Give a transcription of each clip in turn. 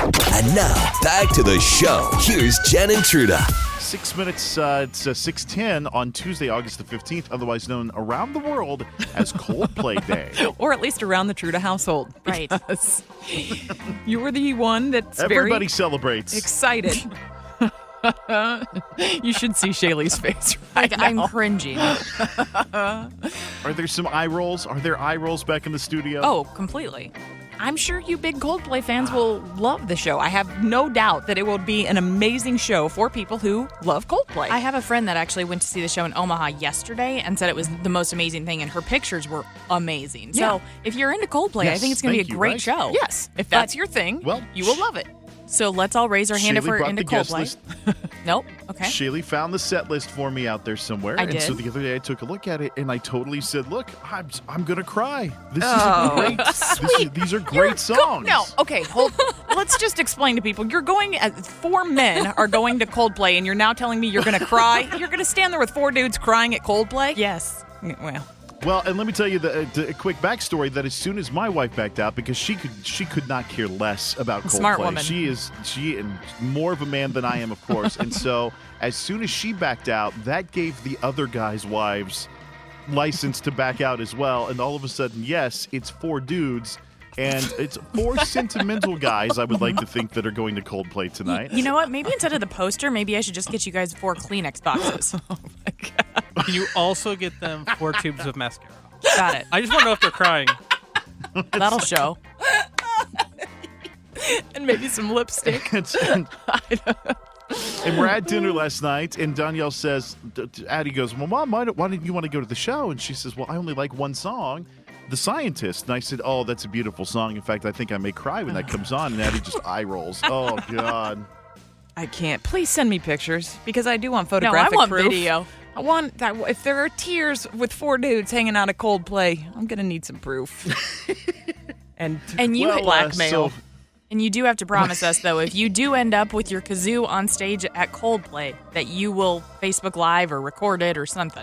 And now, back to the show. Here's Jen and Truda. 6 minutes, it's 6:10 on Tuesday, August the 15th, otherwise known around the world as Coldplay Day. Or at least around the Truda household. Right. You were the one that's Everybody very celebrates. excited. You should see Shaylee's face right now. I'm cringing. Are there some eye rolls? Are there eye rolls back in the studio? Oh, completely. I'm sure you big Coldplay fans will love the show. I have no doubt that it will be an amazing show for people who love Coldplay. I have a friend that actually went to see the show in Omaha yesterday and said it was the most amazing thing, and her pictures were amazing. Yeah. So if you're into Coldplay, I Yes, think it's going to be thank a you, great right? show. Yes, if that's your thing, Well, you will love it. So let's all raise our hand if Shaylee we're brought into the guest Coldplay. list. Nope. Okay. Shaylee found the set list for me out there somewhere. I And so did. the other day I took a look at it and I totally said, look, I'm going to cry. This Oh, is great. These are great songs. No, okay, let's just explain to people. You're going, 4 men are going to Coldplay, and you're now telling me you're going to cry? You're going to stand there with 4 dudes crying at Coldplay? Yes. Well, Well, and let me tell you the quick backstory that as soon as my wife backed out, because she could not care less about Coldplay. Smart woman. She and more of a man than I am, of course. And so as soon as she backed out, that gave the other guys' wives license to back out as well. And all of a sudden, yes, it's 4 dudes. And it's 4 sentimental guys, I would like to think, that are going to Coldplay tonight. You know what? Maybe instead of the poster, maybe I should just get you guys 4 Kleenex boxes. You also get them 4 tubes of mascara. Got it. I just want to know if they're crying. That'll show. and maybe some lipstick. and we're at dinner last night, and Danielle says, Addie goes, well, Mom, why didn't you want to go to the show? And she says, well, I only like one song, The Scientist. And I said, oh, that's a beautiful song. In fact, I think I may cry when that comes on. And Addie just eye rolls. Oh, God. I can't. Please send me pictures, because I do want No, I photographic want proof. video. I want that. If there are tears with 4 dudes hanging out at Coldplay, I'm going to need some proof. and And you Well, blackmail. so- And you do have to promise us, though, if you do end up with your kazoo on stage at Coldplay, that you will Facebook Live or record it or something.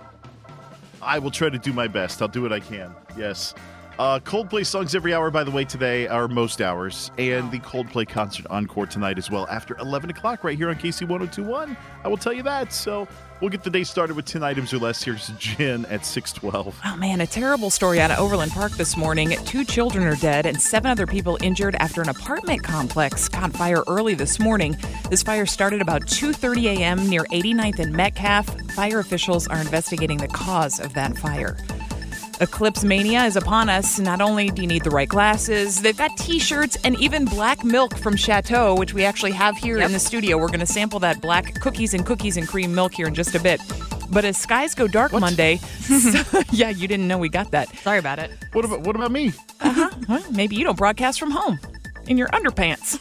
I will try to do my best. I'll do what I can. Yes. Coldplay songs every hour, by the way, today are most hours. And the Coldplay concert encore tonight as well after 11 o'clock right here on KC 1021. I will tell you that. So we'll get the day started with 10 items or less. Here's Jen at 6:12. Oh, man, a terrible story out of Overland Park this morning. 2 children are dead and 7 other people injured after an apartment complex caught fire early this morning. This fire started about 2:30 a.m. near 89th and Metcalf. Fire officials are investigating the cause of that fire. Eclipse mania is upon us. Not only do you need the right glasses, they've got T-shirts and even black milk from Chateau, which we actually have here in the studio. We're going to sample that black cookies and cream milk here in just a bit. But as skies go dark Monday, yeah, you didn't know we got that. Sorry about it. What about me? Well, maybe you don't broadcast from home in your underpants.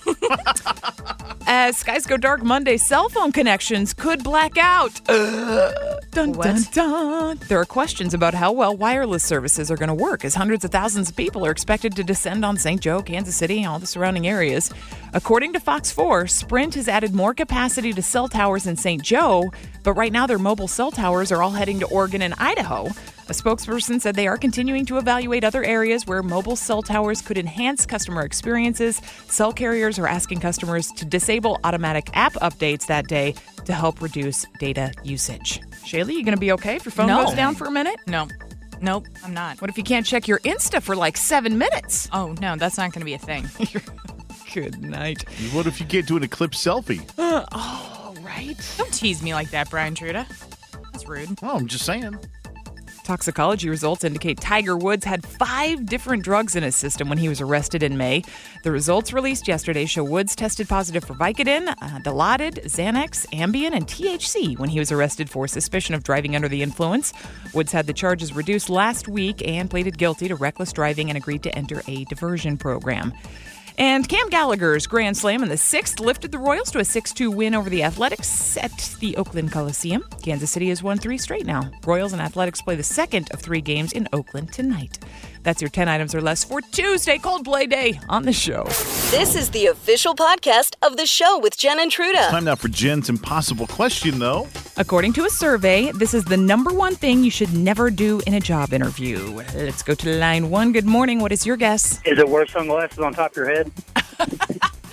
As skies go dark Monday, cell phone connections could black out. Dun, dun, dun. There are questions about how well wireless services are going to work, as hundreds of thousands of people are expected to descend on St. Joe, Kansas City, and all the surrounding areas. According to Fox 4, Sprint has added more capacity to cell towers in St. Joe, but right now their mobile cell towers are all heading to Oregon and Idaho. A spokesperson said they are continuing to evaluate other areas where mobile cell towers could enhance customer experiences. Cell carriers are asking customers to disable automatic app updates that day to help reduce data usage. Shaylee, you going to be okay if your phone No. goes down for a minute? No. Nope, I'm not. What if you can't check your Insta for like 7 minutes? Oh, no, that's not going to be a thing. Good night. What if you can't do an Eclipse selfie? Oh, right. Don't tease me like that, Brian Truda. That's rude. Oh, I'm just saying. Toxicology results indicate Tiger Woods had 5 different drugs in his system when he was arrested in May. The results released yesterday show Woods tested positive for Vicodin, Dilaudid, Xanax, Ambien, and THC when he was arrested for suspicion of driving under the influence. Woods had the charges reduced last week and pleaded guilty to reckless driving and agreed to enter a diversion program. And Cam Gallagher's Grand Slam in the 6th lifted the Royals to a 6-2 win over the Athletics at the Oakland Coliseum. Kansas City has won 3 straight now. Royals and Athletics play the second of 3 games in Oakland tonight. That's your 10 items or less for Tuesday, Coldplay Day on the show. This is the official podcast of the show with Jen and Truda. Time now for Jen's impossible question, though. According to a survey, this is the number 1 thing you should never do in a job interview. Let's go to line 1. Good morning. What is your guess? Is it wear sunglasses on top of your head?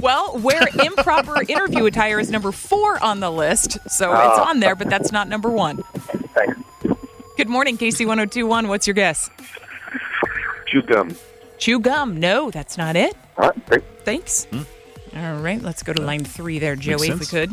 Well, wear improper interview attire is number 4 on the list. So it's on there, but that's not number 1. Thanks. Good morning, KC1021. What's your guess? Chew gum. Chew gum. No, that's not it. All right, great. Thanks. All right, let's go to line 3 there, Joey, if we could.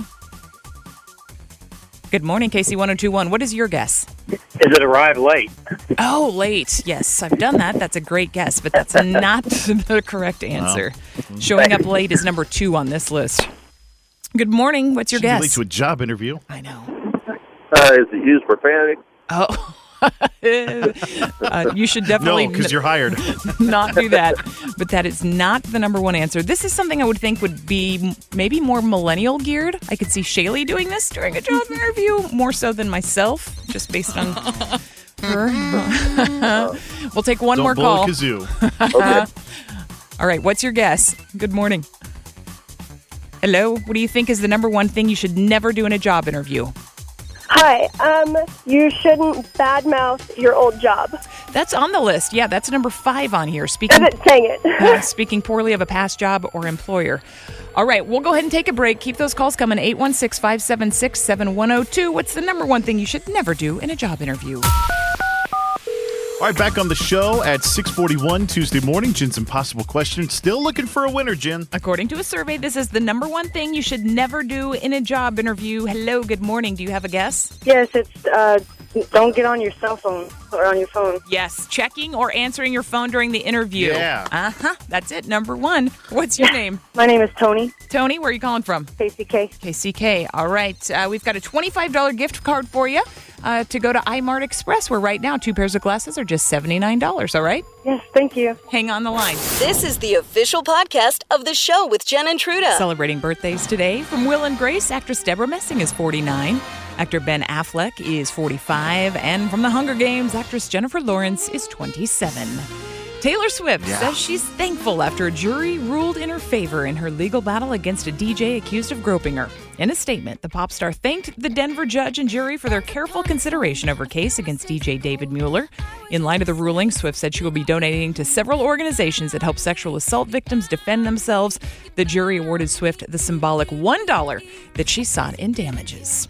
Good morning, KC1021. What is your guess? Is it arrive late? Oh, late. Yes, I've done that. That's a great guess, but that's not the correct answer. Showing up late is number 2 on this list. Good morning. What's your Should be guess? late to a job interview. I know. Is it used profanity? Oh. You should definitely No, because you're hired. not do that. But that is not the number 1 answer. This is something I would think would be maybe more millennial geared. I could see Shaylee doing this during a job interview more so than myself, just based on her. We'll take one Don't more blow call. a kazoo. Okay. All right, what's your guess? Good morning. Hello, what do you think is the number 1 thing you should never do in a job interview? Hi, you shouldn't badmouth your old job. That's on the list. Yeah, that's number 5 on here. Speaking Dang it. speaking poorly of a past job or employer. All right, we'll go ahead and take a break. Keep those calls coming. 816-576-7102. What's the number 1 thing you should never do in a job interview? All right, back on the show at 6:41 Tuesday morning. Jen's Impossible Question. Still looking for a winner, Jen. According to a survey, this is the number 1 thing you should never do in a job interview. Hello, good morning. Do you have a guess? Yes, it's don't get on your cell phone or on your phone. Yes, checking or answering your phone during the interview. Yeah. Uh-huh. That's it, number 1. What's your name? My name is Tony, Tony, where are you calling from? KCK. KCK. All right. We've got a $25 gift card for you to go to iMart Express, where right now 2 pairs of glasses are just $79. All right? Yes, thank you. Hang on the line. This is the official podcast of the show with Jen and Truda. Celebrating birthdays today. From Will and Grace, actress Deborah Messing is 49. Actor Ben Affleck is 45. And from The Hunger Games, actress Jennifer Lawrence is 27. Taylor Swift says she's thankful after a jury ruled in her favor in her legal battle against a DJ accused of groping her. In a statement, the pop star thanked the Denver judge and jury for their careful consideration of her case against DJ David Mueller. In light of the ruling, Swift said she will be donating to several organizations that help sexual assault victims defend themselves. The jury awarded Swift the symbolic $1 that she sought in damages.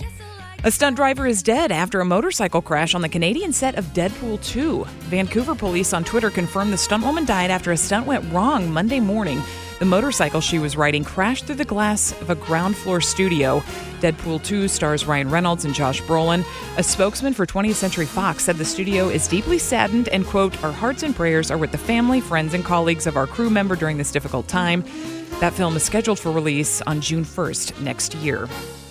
A stunt driver is dead after a motorcycle crash on the Canadian set of Deadpool 2. Vancouver police on Twitter confirmed the stuntwoman died after a stunt went wrong Monday morning. The motorcycle she was riding crashed through the glass of a ground floor studio. Deadpool 2 stars Ryan Reynolds and Josh Brolin. A spokesman for 20th Century Fox said the studio is deeply saddened and, quote, "Our hearts and prayers are with the family, friends, and colleagues of our crew member during this difficult time." That film is scheduled for release on June 1st next year.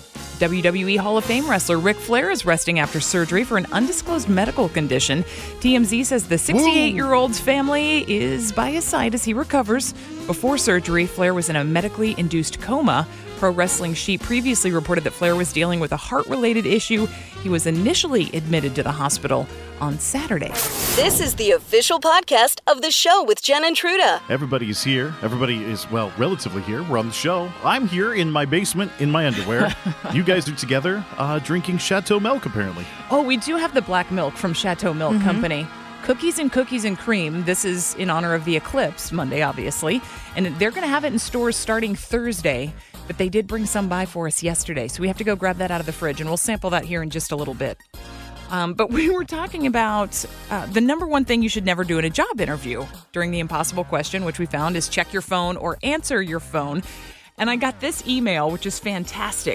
WWE Hall of Fame wrestler Ric Flair is resting after surgery for an undisclosed medical condition. TMZ says the 68-year-old's family is by his side as he recovers. Before surgery, Flair was in a medically induced coma. Pro Wrestling Sheet previously reported that Flair was dealing with a heart-related issue. He was initially admitted to the hospital on Saturday. This is the official podcast of the show with Jen and Truda. Everybody is here. Everybody is, well, relatively here. We're on the show. I'm here in my basement in my underwear. You guys are together drinking Chateau Milk, apparently. Oh, we do have the black milk from Chateau Milk Company. Cookies and cream. This is in honor of the eclipse, Monday, obviously. And they're going to have it in stores starting Thursday. But they did bring some by for us yesterday. So we have to go grab that out of the fridge. And we'll sample that here in just a little bit. But we were talking about the number 1 thing you should never do in a job interview during the impossible question, which we found is check your phone or answer your phone. And I got this email, which is fantastic.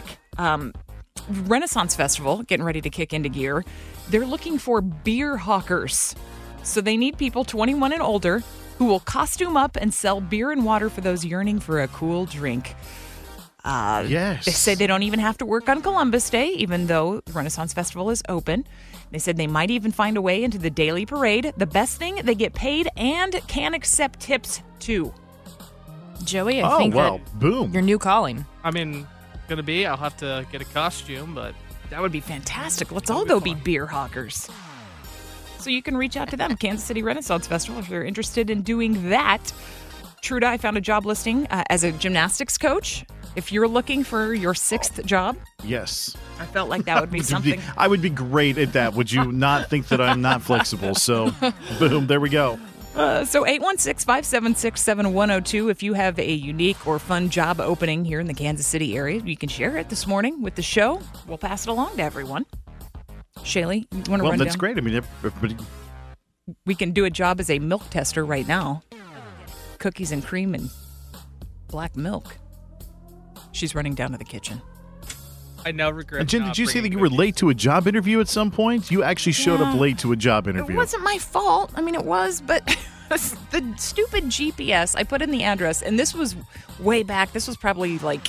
Renaissance Festival, getting ready to kick into gear. They're looking for beer hawkers. So they need people 21 and older who will costume up and sell beer and water for those yearning for a cool drink. Yes. They say they don't even have to work on Columbus Day, even though the Renaissance Festival is open. They said they might even find a way into the daily parade. The best thing, they get paid and can accept tips, too. Joey, I think boom. your new calling. I mean, gonna be. I'll have to get a costume, but That would be fantastic. Let's all go be beer hawkers. So you can reach out to them, Kansas City Renaissance Festival, if you're interested in doing that. Truda, I found a job listing as a gymnastics coach. If you're looking for your 6th job, Yes. I felt like that would be something. I would be great at that. Would you not think that I'm not flexible? So, boom, there we go. So 816-576-7102. If you have a unique or fun job opening here in the Kansas City area, you can share it this morning with the show. We'll pass it along to everyone. Shaylee, you want to run that's down? great. I mean, everybody. We can do a job as a milk tester right now. Cookies and cream and black milk. She's running down to the kitchen. I now regret. And Jen, not did you say that bringing you were cookies. late to a job interview at some point? You actually showed up Yeah. late to a job It interview. wasn't my fault. I mean, it was, but the stupid GPS, I put in the address, and this was way back. This was probably like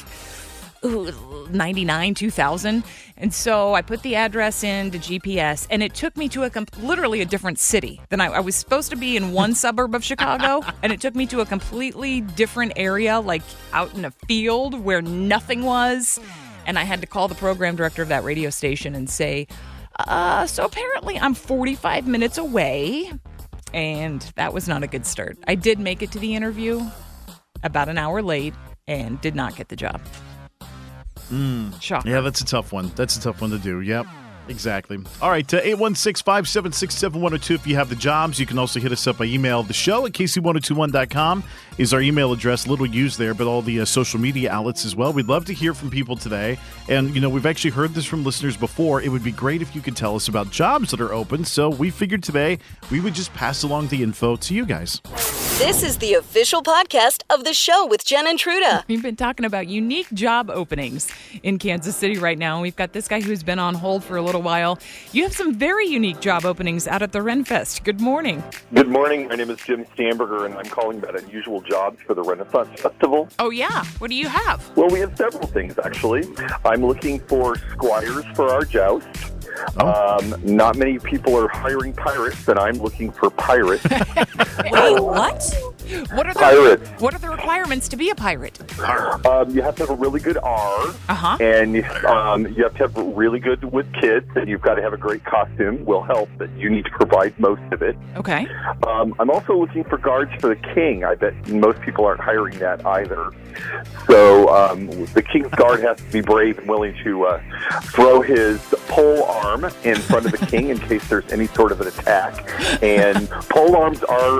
99, 2000. And so I put the address into GPS, and it took me to literally a different city than I was supposed to be in one suburb of Chicago, and it took me to a completely different area, like out in a field where nothing was. And I had to call the program director of that radio station and say, so apparently I'm 45 minutes away. And that was not a good start. I did make it to the interview about an hour late and did not get the job. Shocker. Yeah, that's a tough one. That's a tough one to do. Yep, exactly. All right, 816-576-7102. If you have the jobs, you can also hit us up by email. The show at KC1021.com is our email address. Little used there, but all the social media outlets as well. We'd love to hear from people today. And, we've actually heard this from listeners before. It would be great if you could tell us about jobs that are open. So we figured today we would just pass along the info to you guys. This is the official podcast of the show with Jen and Truda. We've been talking about unique job openings in Kansas City right now. We've got this guy who's been on hold for a little while. You have some very unique job openings out at the Renfest. Good morning. Good morning. My name is Jim Stamberger, and I'm calling about unusual jobs for the Renaissance Festival. Oh, yeah. What do you have? Well, we have several things, actually. I'm looking for squires for our joust. Not many people are hiring pirates, and I'm looking for pirates. Wait, what? Pirates. What are the requirements to be a pirate? You have to have a really good R, Uh-huh. and you have to have really good with kids, and you've got to have a great costume. Will help, but you need to provide most of it. Okay. I'm also looking for guards for the king. I bet most people aren't hiring that either. So the king's guard has to be brave and willing to throw his pole arm in front of the king in case there's any sort of an attack. And pole arms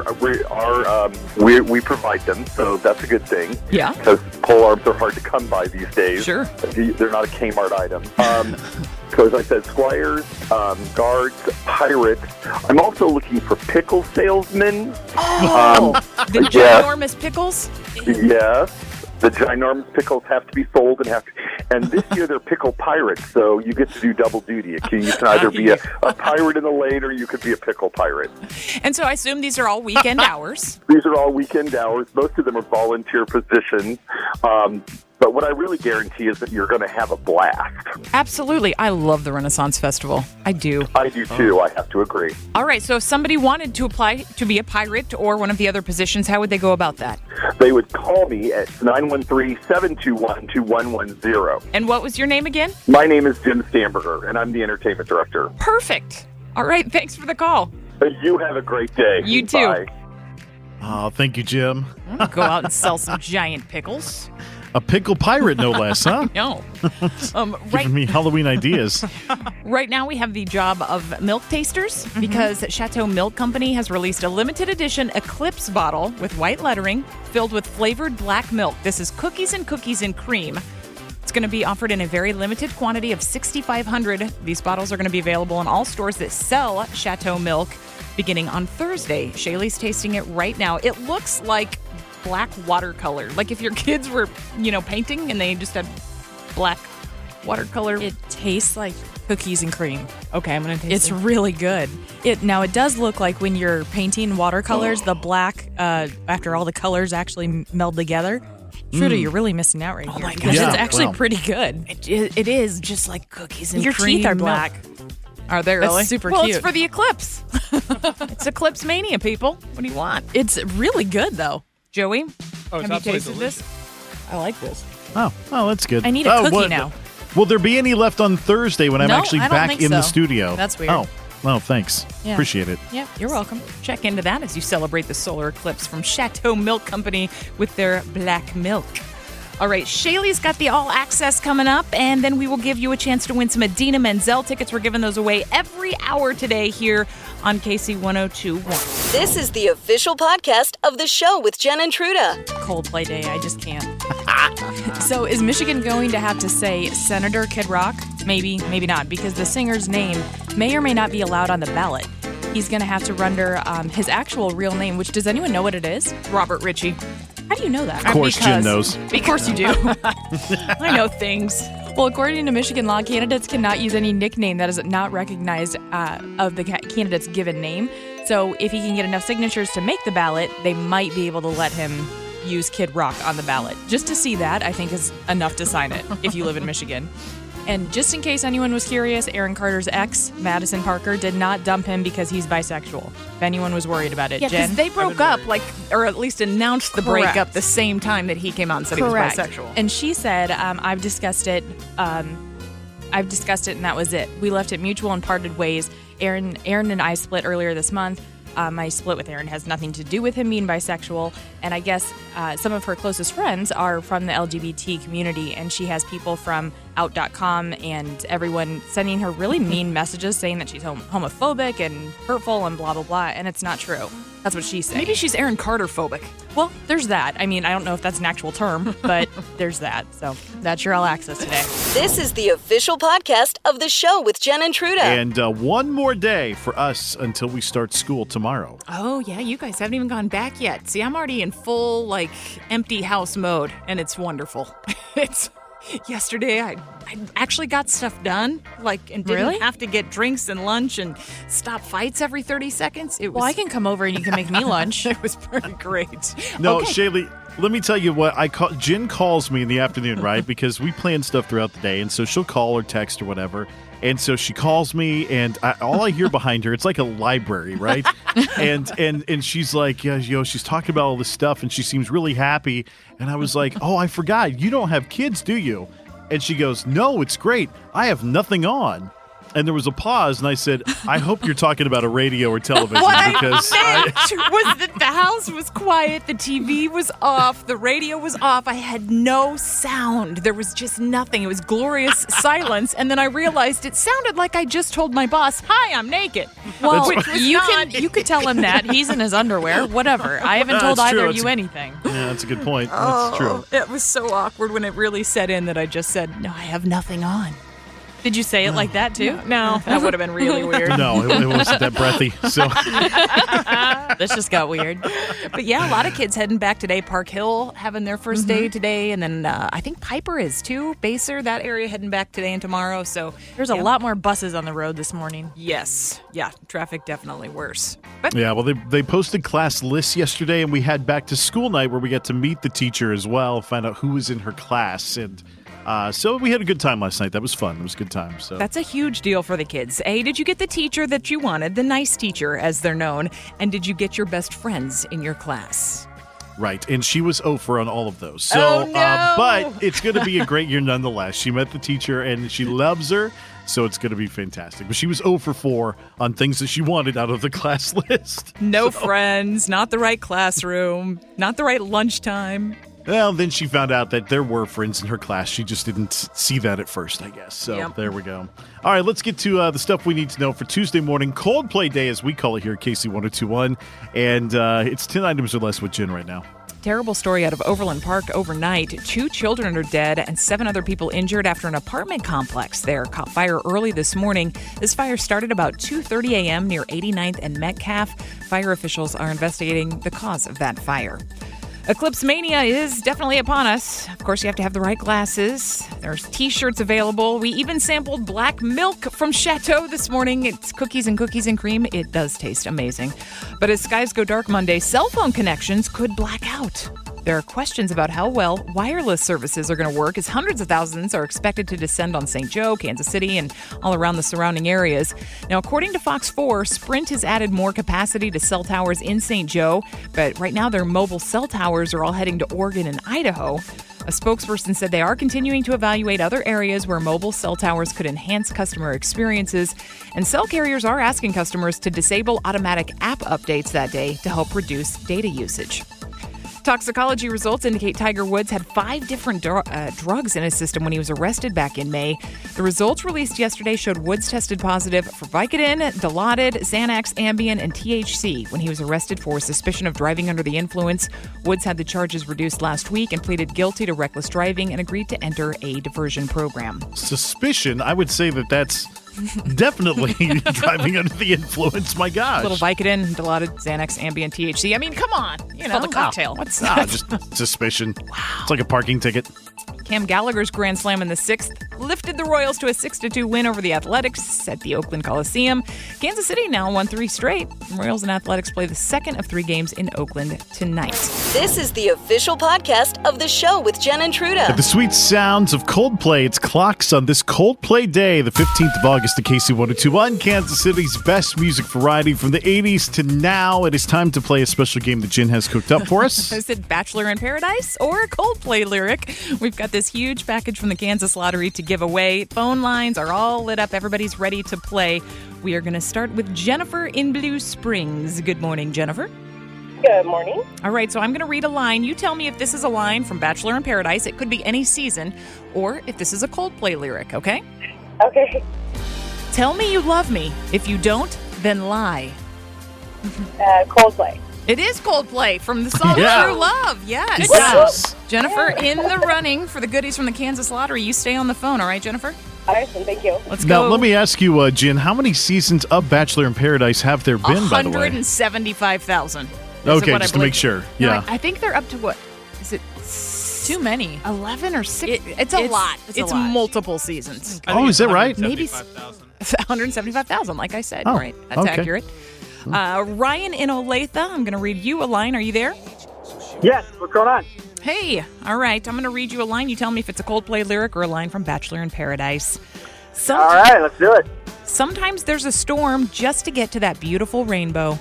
we provide them, so that's a good thing. Yeah. Because pole arms are hard to come by these days. Sure. They're not a Kmart item. So as I said, squires, guards, pirates. I'm also looking for pickle salesmen. The yeah. ginormous pickles? Yes. The ginormous pickles have to be sold and this year they're pickle pirates, so you get to do double duty. You can either be a pirate in the lane or you could be a pickle pirate. And so I assume these are all weekend hours. These are all weekend hours. Most of them are volunteer positions. But what I really guarantee is that you're going to have a blast. Absolutely. I love the Renaissance Festival. I do. I do too. I have to agree. All right. So if somebody wanted to apply to be a pirate or one of the other positions, how would they go about that? They would call me at 913-721-2110. And what was your name again? My name is Jim Stamberger, and I'm the entertainment director. Perfect. All right. Thanks for the call. You have a great day. You too. Bye. Oh, thank you, Jim. Go out and sell some giant pickles. A pickle pirate, no less, huh? No. Giving me Halloween ideas. Right now, we have the job of milk tasters because Chateau Milk Company has released a limited edition Eclipse bottle with white lettering filled with flavored black milk. This is cookies and cream. It's going to be offered in a very limited quantity of 6,500. These bottles are going to be available in all stores that sell Chateau Milk beginning on Thursday. Shaylee's tasting it right now. It looks like black watercolor. Like if your kids were, painting and they just had black watercolor. It tastes like cookies and cream. Okay, I'm going to taste It's it. really good. It does look like when you're painting watercolors, the black, after all the colors actually meld together. Truda, you're really missing out right here. my because gosh. it's actually Wow. pretty good. It is just like cookies and Your cream. teeth are milk. black. Are they That's really? super well, cute. it's for the eclipse. It's Eclipse Mania, people. What do you want? It's really good, though. Joey, Oh, it's have you absolutely tasted delicious. this? I like this. Oh, that's good. I need a cookie now. Will there be any left on Thursday when I'm No, actually I don't back think in the so. studio? That's weird. Oh, well, thanks. Yeah. Appreciate it. Yeah, you're welcome. Check into that as you celebrate the solar eclipse from Chateau Milk Company with their black milk. All right, Shaylee's got the All Access coming up, and then we will give you a chance to win some Idina Menzel tickets. We're giving those away every hour today here on KC 102.1. This is the official podcast of the show with Jen and Truda. Coldplay Day, I just can't. So is Michigan going to have to say Senator Kid Rock? Maybe, maybe not, because the singer's name may or may not be allowed on the ballot. He's going to have to render his actual real name, which, does anyone know what it is? Robert Ritchie. How do you know that? Of course, Jen knows. Of course you do. I know things. Well, according to Michigan law, candidates cannot use any nickname that is not recognized of the candidate's given name. So if he can get enough signatures to make the ballot, they might be able to let him use Kid Rock on the ballot. Just to see that, I think, is enough to sign it if you live in Michigan. And just in case anyone was curious, Aaron Carter's ex, Madison Parker, did not dump him because he's bisexual. If anyone was worried about it, Yeah, Jen? because they broke up, or at least announced the Correct. breakup the same time that he came out and said Correct. he was bisexual. And she said, I've discussed it, and that was it. We left it mutual and parted ways. Aaron and I split earlier this month. My split with Aaron has nothing to do with him being bisexual, and I guess some of her closest friends are from the LGBT community, and she has people from Out.com and everyone sending her really mean messages saying that she's homophobic and hurtful and blah, blah, blah, and it's not true. That's what she's saying. Maybe she's Aaron Carter phobic. Well, there's that. I mean, I don't know if that's an actual term, but there's that. So that's your All Access today. This is the official podcast of the show with Jen and Truda. And one more day for us until we start school tomorrow. Oh, yeah, you guys haven't even gone back yet. See, I'm already in full, empty house mode, and it's wonderful. Yesterday, I actually got stuff done, and didn't Really? have to get drinks and lunch and stop fights every 30 seconds. Well, I can come over and you can make me lunch. It was pretty great. No, Okay. Shaylee, let me tell you what Jen calls me in the afternoon, right? Because we plan stuff throughout the day, and so she'll call or text or whatever. And so she calls me, and all I hear behind her, it's like a library, right? and she's like, yeah, she's talking about all this stuff, and she seems really happy. And I was like, oh, I forgot, you don't have kids, do you? And she goes, no, it's great. I have nothing on. And there was a pause, and I said, I hope you're talking about a radio or television because was that the house was quiet, the TV was off, the radio was off. I had no sound. There was just nothing. It was glorious silence. And then I realized it sounded like I just told my boss, "Hi, I'm naked." Well, Which was you not. can tell him that. He's in his underwear. Whatever. I haven't told That's true. either of It's- you anything. yeah, that's a good point. That's true. It was so awkward when it really set in that I just said, "No, I have nothing on." Did you say it like that too? No, that would have been really weird. No, it wasn't that breathy. So This just got weird. But yeah, a lot of kids heading back today. Park Hill having their first day today, and then I think Piper is too. Baser, that area heading back today and tomorrow. So There's a lot more buses on the road this morning. Yes, yeah, traffic definitely worse. But yeah, well, they posted class lists yesterday, and we had back to school night where we got to meet the teacher as well, find out who was in her class, and so we had a good time last night. That was fun. It was a good time. So that's a huge deal for the kids. A, did you get the teacher that you wanted, the nice teacher as they're known, and did you get your best friends in your class? right, and she was over on all of those. So, Oh, no. But it's going to be a great year nonetheless. She met the teacher, and she loves her. So it's going to be fantastic. But she was 0 for 4 on things that she wanted out of the class list. No friends, not the right classroom, not the right lunchtime. Well, then she found out that there were friends in her class. She just didn't see that at first, I guess. So Yep. There we go. All right, let's get to the stuff we need to know for Tuesday morning. Coldplay Day, as we call it here at KC 1021. And it's 10 items or less with Jen right now. Terrible story out of Overland Park overnight. 2 children are dead and 7 other people injured after an apartment complex there caught fire early this morning. This fire started about 2:30 a.m. near 89th and Metcalf. Fire officials are investigating the cause of that fire. Eclipse Mania is definitely upon us. Of course, you have to have the right glasses. There's T-shirts available. We even sampled black milk from Chateau this morning. It's cookies and cream. It does taste amazing. But as skies go dark Monday, cell phone connections could black out. There are questions about how well wireless services are going to work, as hundreds of thousands are expected to descend on St. Joe, Kansas City, and all around the surrounding areas. Now, according to Fox 4, Sprint has added more capacity to cell towers in St. Joe, but right now their mobile cell towers are all heading to Oregon and Idaho. A spokesperson said they are continuing to evaluate other areas where mobile cell towers could enhance customer experiences, and cell carriers are asking customers to disable automatic app updates that day to help reduce data usage. Toxicology results indicate Tiger Woods had 5 different drugs in his system when he was arrested back in May. The results released yesterday showed Woods tested positive for Vicodin, Dilaudid, Xanax, Ambien, and THC when he was arrested for suspicion of driving under the influence. Woods had the charges reduced last week and pleaded guilty to reckless driving and agreed to enter a diversion program. Suspicion? I would say that's definitely driving under the influence. My gosh. A little Vicodin, Dilaudid, Xanax, Ambien, THC. I mean, come on. You know, the cocktail. What's just suspicion. Wow. It's like a parking ticket. Cam Gallagher's grand slam in the 6th lifted the Royals to a 6-2 win over the Athletics at the Oakland Coliseum. Kansas City now won 3 straight. Royals and Athletics play the second of 3 games in Oakland tonight. This is the official podcast of the show with Jen and Truda. The sweet sounds of Coldplay. It's Clocks on this Coldplay day, the 15th of August at KC1021, Kansas City's best music variety from the 80s to now. It is time to play a special game that Jen has cooked up for us. Is it Bachelor in Paradise or a Coldplay lyric? We've got this huge package from the Kansas Lottery to give away. Phone lines are all lit up. Everybody's ready to play. We are going to start with Jennifer in Blue Springs. Good morning, Jennifer. Good morning. All right, so I'm going to read a line. You tell me if this is a line from Bachelor in Paradise. It could be any season, or if this is a Coldplay lyric, okay? Okay. Tell me you love me. If you don't, then lie. Coldplay. It is Coldplay from the song Yeah. True Love. Yes. Yes. Jennifer in the running for the goodies from the Kansas Lottery. You stay on the phone, all right, Jennifer? Awesome, thank you. Let's Now, go. let me ask you, Jen, how many seasons of Bachelor in Paradise have there been, by the way? 175,000. Okay, just to make sure. No, Yeah. I think they're up to what? Is it Too many. 11 or 6? It's a lot. It's It's a lot. multiple seasons. I think Oh, it's is that right? Maybe 175,000. 175,000, like I said. Oh, Right. That's okay. accurate. Ryan in Olathe, I'm going to read you a line. Are you there? Yes, what's going on? Hey, all right. I'm going to read you a line. You tell me if it's a Coldplay lyric or a line from Bachelor in Paradise. All right, let's do it. Sometimes there's a storm just to get to that beautiful rainbow.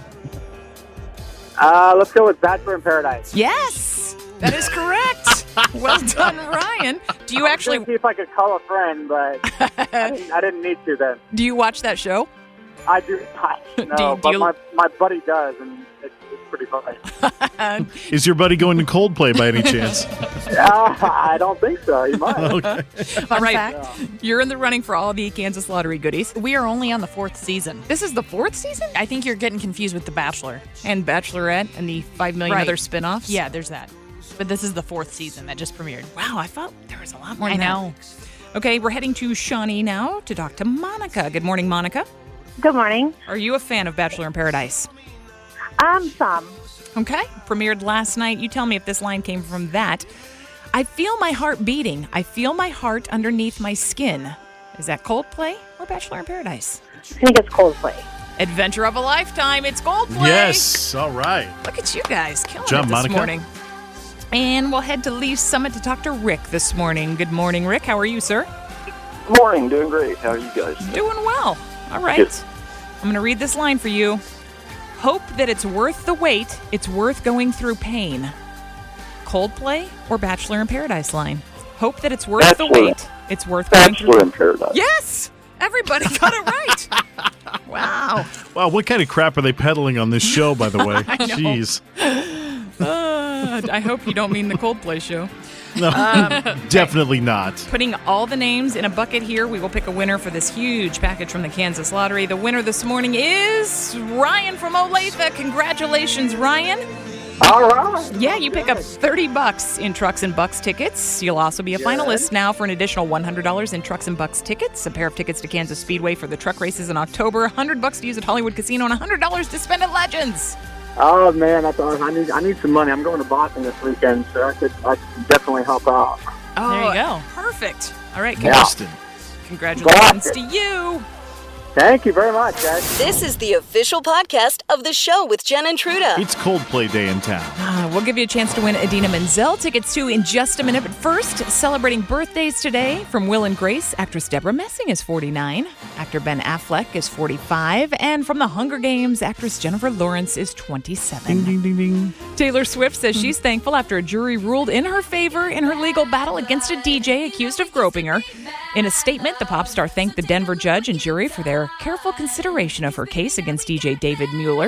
Let's go with Bachelor in Paradise. Yes, that is correct. Well done, Ryan. Do you I was actually gonna see if I could call a friend, but I didn't need to then. do you watch that show? I do not. No, Do you- but my buddy does, and it's pretty funny. Is your buddy going to Coldplay by any chance? I don't think so. He might. Okay. All right, fact. you're in the running for all the Kansas Lottery goodies. We are only on the 4th season. This is the 4th season? I think you're getting confused with The Bachelor. And Bachelorette and the 5 million Right. other spin-offs? Yeah, there's that. But this is the 4th season that just premiered. Wow, I thought there was a lot more I than that. know. Okay, we're heading to Shawnee now to talk to Monica. Good morning, Monica. Good morning. Are you a fan of Bachelor in Paradise? Some. Okay, premiered last night. You tell me if this line came from that. I feel my heart beating. I feel my heart underneath my skin. Is that Coldplay or Bachelor in Paradise? I think it's Coldplay. Adventure of a lifetime. It's Coldplay. Yes. All right. Look at you guys killing Job, it this Monica. morning. And we'll head to Lee's Summit to talk to Rick this morning. Good morning, Rick. How are you, sir? Morning, doing great. How are you guys? Doing well. All right. Yes. I'm going to read this line for you. Hope that it's worth the wait. It's worth going through pain. Coldplay or Bachelor in Paradise line? Hope that it's worth the Bachelor. wait. It's worth going through. Bachelor in Paradise. Yes! Everybody got it right. Wow. Wow, what kind of crap are they peddling on this show, by the way? Jeez. I hope you don't mean the Coldplay show. No, definitely not. Putting all the names in a bucket here, we will pick a winner for this huge package from the Kansas Lottery. The winner this morning is Ryan from Olathe. Congratulations, Ryan. All right. Yeah, you pick up $30 in Trucks and Bucks tickets. You'll also be a finalist now for an additional $100 in Trucks and Bucks tickets, a pair of tickets to Kansas Speedway for the truck races in October, $100 to use at Hollywood Casino, and $100 to spend at Legends. Oh man, that's awesome. I need some money. I'm going to Boston this weekend, so I could definitely help out. Oh, There you go. Perfect. All right, Boston. congratulations to you. Thank you very much, guys. This is the official podcast of the show with Jen and Truda. It's Coldplay Day in town. We'll give you a chance to win Idina Menzel tickets too in just a minute. But first, celebrating birthdays today from Will and Grace, actress Deborah Messing is 49, actor Ben Affleck is 45, and from The Hunger Games, actress Jennifer Lawrence is 27. Ding, ding, ding, ding. Taylor Swift says she's thankful after a jury ruled in her favor in her legal battle against a DJ accused of groping her. In a statement, the pop star thanked the Denver judge and jury for their careful consideration of her case against DJ David Mueller.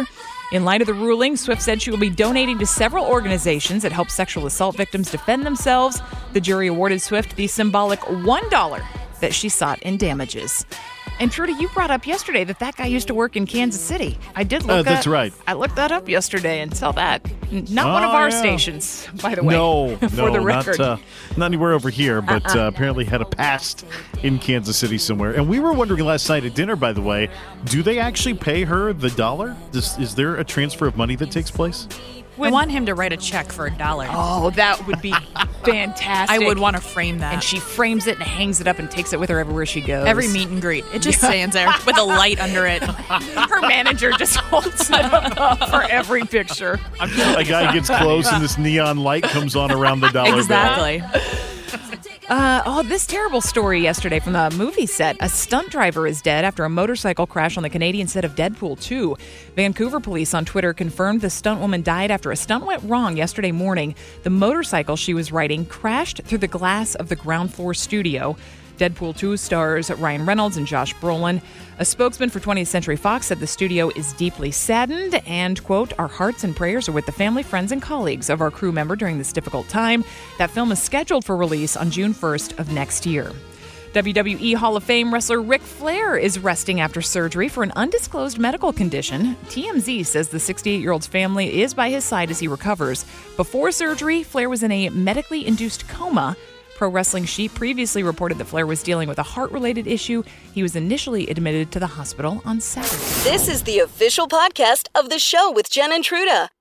In light of the ruling, Swift said she will be donating to several organizations that help sexual assault victims defend themselves. The jury awarded Swift the symbolic $1 that she sought in damages. And Trudy, you brought up yesterday that guy used to work in Kansas City. I did look that's right. I looked that up yesterday and saw that. Not one of our stations, by the way. No, for the record. not anywhere over here, but apparently had a past in Kansas City somewhere. And we were wondering last night at dinner, by the way, do they actually pay her the $1? Is there a transfer of money that takes place? I want him to write a check for $1. Oh, that would be fantastic. I would want to frame that. And she frames it and hangs it up and takes it with her everywhere she goes. Every meet and greet. It just stands there with a light under it. Her manager just holds it up for every picture. A guy gets close and this neon light comes on around the dollar exactly. bill. This terrible story yesterday from the movie set. A stunt driver is dead after a motorcycle crash on the Canadian set of Deadpool 2. Vancouver police on Twitter confirmed the stunt woman died after a stunt went wrong yesterday morning. The motorcycle she was riding crashed through the glass of the ground floor studio. Deadpool 2 stars Ryan Reynolds and Josh Brolin. A spokesman for 20th Century Fox said the studio is deeply saddened and, quote, our hearts and prayers are with the family, friends, and colleagues of our crew member during this difficult time. That film is scheduled for release on June 1st of next year. WWE Hall of Fame wrestler Ric Flair is resting after surgery for an undisclosed medical condition. TMZ says the 68-year-old's family is by his side as he recovers. Before surgery, Flair was in a medically induced coma. Pro Wrestling Sheet previously reported that Flair was dealing with a heart-related issue. He was initially admitted to the hospital on Saturday. This is the official podcast of the show with Jen and Truda.